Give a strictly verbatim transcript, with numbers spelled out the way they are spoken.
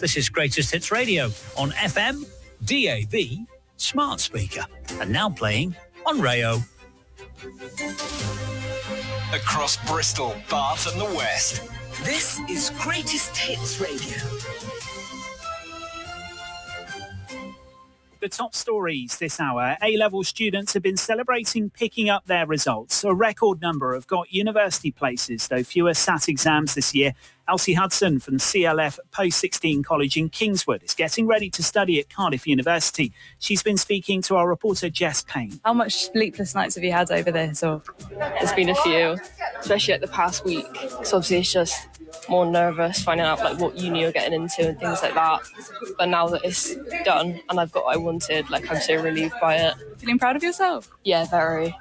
This is Greatest Hits Radio on F M, D A B, smart speaker, and now playing on Rayo. Across Bristol, Bath and the West. This is Greatest Hits Radio. The top stories this hour. A-level students have been celebrating picking up their results. A record number have got university places, though fewer S A T exams this year. Elsie Hudson from C L F Post sixteen College in Kingswood is getting ready to study at Cardiff University. She's been speaking to our reporter Jess Payne. How much sleepless nights have you had over this? Or There's been a few, especially at the past week. So obviously it's just more nervous finding out like what uni you're getting into and things like that. But now that it's done and I've got what I wanted, like I'm so relieved by it. Feeling proud of yourself? Yeah, very.